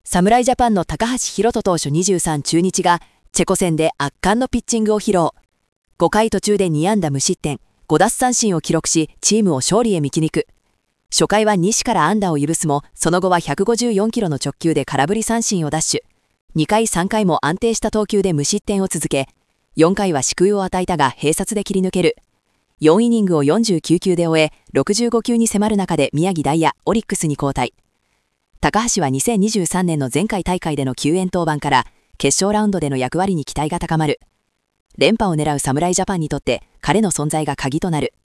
侍ジャパンの高橋宏斗投手23中日がチェコ戦で圧巻のピッチングを披露。5回途中で2安打無失点、5奪三振を記録し、チームを勝利へ導く。初回は西から安打を許すも、その後は154キロの直球で空振り三振を奪取。2回3回も安定した投球で無失点を続け、4回は救いを与えたが併殺で切り抜ける。4イニングを49球で終え、65球に迫る中で宮城大也、オリックスに交代。高橋は2023年の前回大会での救援登板から決勝ラウンドでの役割に期待が高まる。連覇を狙う侍ジャパンにとって彼の存在が鍵となる。